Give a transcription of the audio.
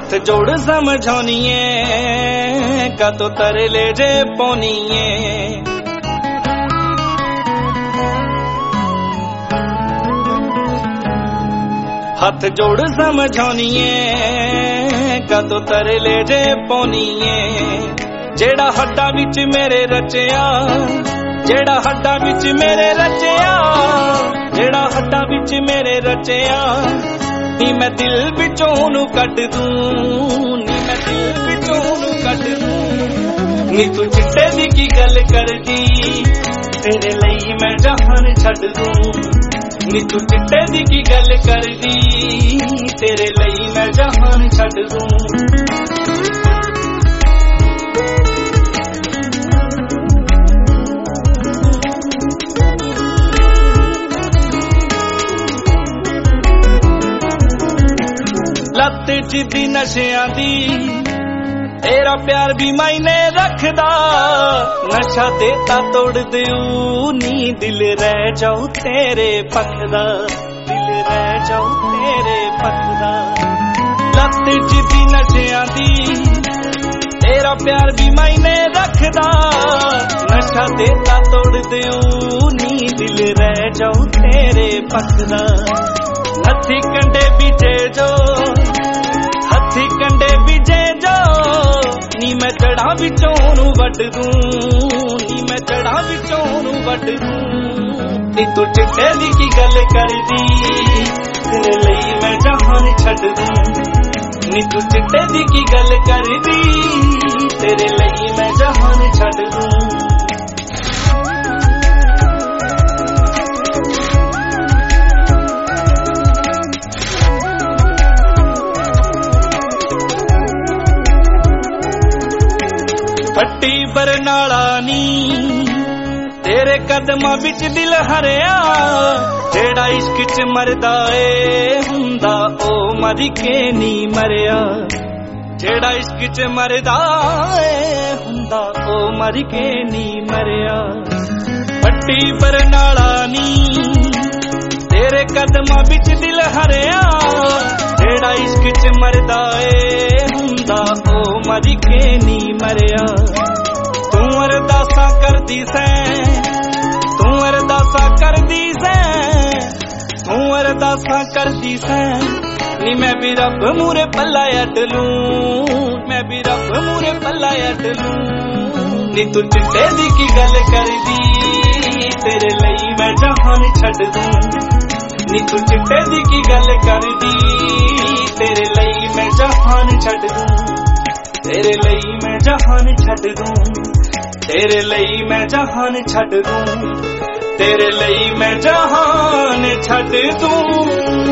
हथ जोड़ समझौनिए का तो तरले जे पौनिए। हथ जोड़ समझौनिए का तो तरले जे पौनिए। जेड़ा हड्डा विच मेरे रचिया, जेड़ा हड्डा विच मेरे रचिया, जेड़ा हड्डा विच मेरे रचिया, नी मैं दिल विचों नू कट दूं, नी मैं दिल विचों नू कट दूं। नी तू चिट्टे दी की गल करदी, तेरे लई मैं जहान छड्ड दूं। नी तू चिट्टे दी की गल करदी, तेरे लई मैं जहान छड्ड दूं। लत जिदी नशियां दी, तेरा प्यार भी मायने रखदा। नशा देता तोड़ दिऊ, नी दिल रह जाऊ तेरे पखदा, दिल रह जाऊ तेरे पखदा। लत जिदी नशियां दी, तेरा प्यार भी मायने रखदा। नशा देता तोड़ दिऊ, नी दिल रह जाऊ तेरे पखदा। हथी कंडे बीजे जो, हथी कंडे बीजे जो, नी मैं जड़ा विचों नू वड दूं, नी मैं जड़ा विचों नू वड दूं। नी तू चिट्टे दी की गल करदी, तेरे लई मैं जहान छड्ड दूं। नी तू चिट्टे दी की गल करदी, तेरे लई मैं जहान छड्ड दूं। फट्टी बरनाला नी, तेरे कदमां विच दिल हरिया। जेड़ा इश्क च मरदा ए हुंदा, ओ मर के नी मरिया। जेड़ा इश्क च मरदा ए हुंदा, ओ मर के नी मरिया। फट्टी बरनाला नी, तेरे कदमां विच दिल हरिया। जेड़ा इश्क च मरदा ए हुंदा, ओ मर के नी मरिया। तू अरदासा करदी सैं, तू अरदासा करदी सैं, तू अरदासा करदी सैं। नी मैं भी रब मूरे पल्ला अट लूं, मैं भी रब मूरे पल्ला अट लूं। नी तू चिट्टे दी की गल करदी, तेरे लई मैं जहान छड्ड दूं। नी तू चिट्टे दी की गल करदी, तेरे लई मैं जहान छड्ड दूं। तेरे लई मैं जहान छड्ड दूं, तेरे लई मैं जहान छड्ड दूं, तेरे लई मैं जहान छड्ड दूं।